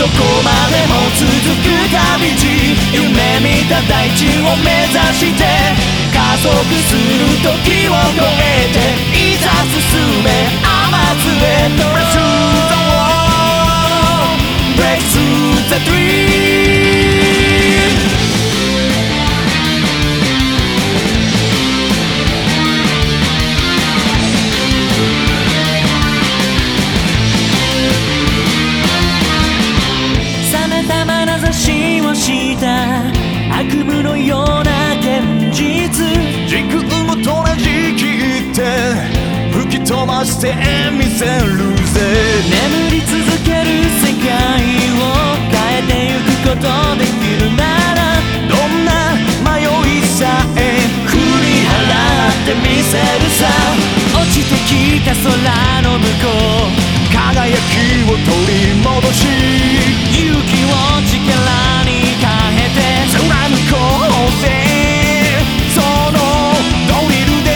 どこまでも続く旅路、夢見た大地を目指して加速する時を超えて、いざ進め甘津へ Break through the wall, break through the dream。悪夢のような現実、 時空も閉じ切って吹き飛ばしてみせるぜ。 眠り続ける世界を変えてゆくことできるなら、 どんな迷いさえ振り払ってみせるさ。落ちてきた空の向こう、 輝きを取り戻し、 勇気を力に変えて貫こうぜ、そのドリルで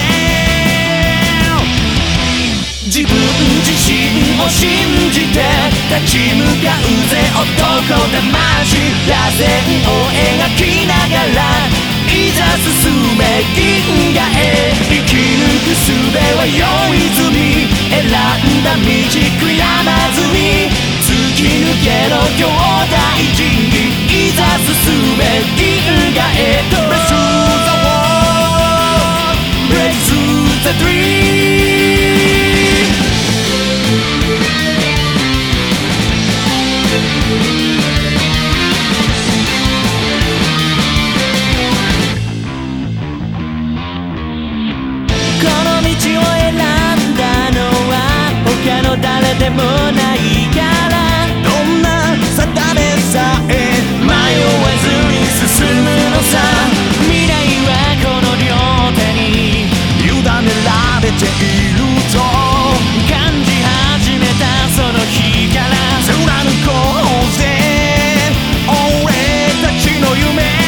自分自身を信じて立ち向かうぜ男魂。螺旋を描きながらいざ進め銀河へ、生き抜く術は用意済み、選んだ道悔やまずに突き抜けろ兄弟陣に、いざ進め銀河へと Break through the wall, break through the dream。この道を選んだのは他の誰でもないから、 どんな定めさえ迷わずに進むのさ。未来はこの両手に委ねられていると感じ始めたその日から、 貫こうぜ俺たちの夢。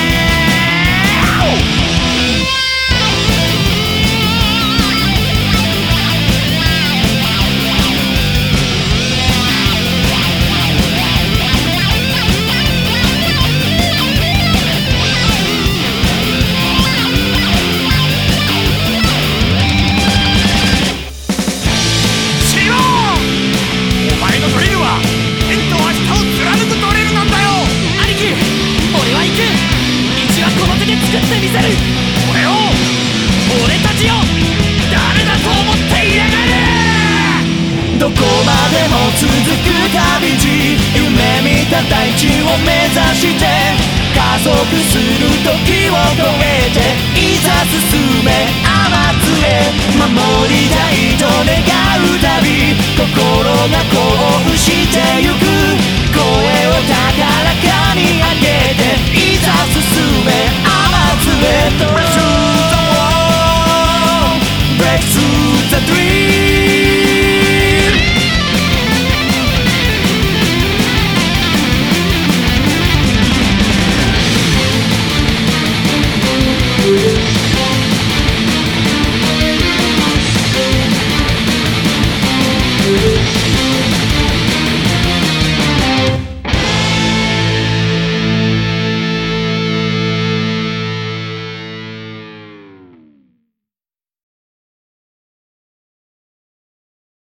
どこまでも続く旅路、夢見た大地を目指して加速する時を超えて、いざ進め甘津へ守りたいと願う旅、心がこうしてゆく